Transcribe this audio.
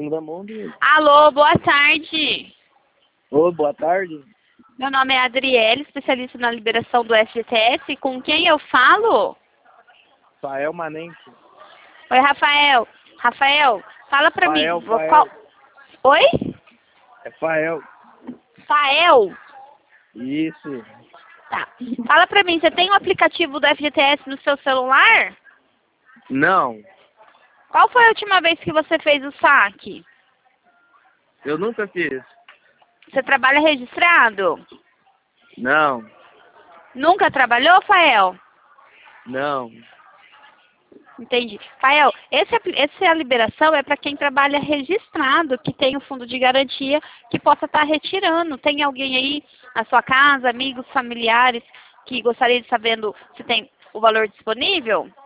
Raimundo. Alô, boa tarde. Oi, boa tarde. Meu nome é Adriele, especialista na liberação do FGTS. Com quem eu falo? Rafael Manente. Oi, Rafael. Rafael, fala pra mim. Fael. Oi? É Fael. Fael? Isso. Tá. Fala pra mim, você tem o aplicativo do FGTS no seu celular? Não, Qual foi a última vez que você fez o saque? eu nunca fiz. Você trabalha registrado? Não, Nunca trabalhou, Fael? não. Entendi. Fael, essa liberação é para quem trabalha registrado, que tem o fundo de garantia, que possa estar retirando. Tem alguém aí na sua casa, amigos, familiares, que gostaria de sabendo se tem o valor disponível?